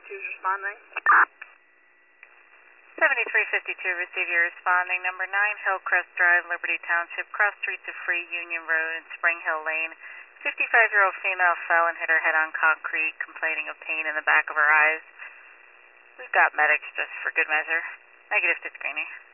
is responding. 7352, receive your responding. Number 9, Hillcrest Drive, Liberty Township, cross streets of Free Union Road and Spring Hill Lane. 55-year-old female fell and hit her head on concrete, complaining of pain in the back of her eyes. We've got medics just for good measure. Negative to screening.